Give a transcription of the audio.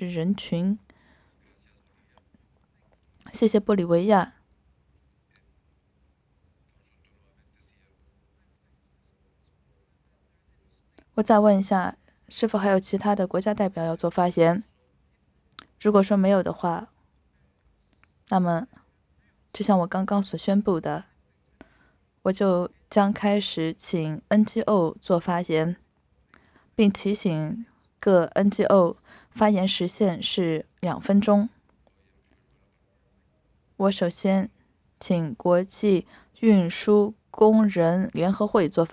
是人群。谢谢玻利维亚。我再问一下，是否还有其他的国家代表要做发言？如果说没有的话，那么就像我刚刚所宣布的，我就将开始请 NGO 做发言，并提醒各 NGO 发言时限是2分钟。我首先请国际运输工人联合会做发言。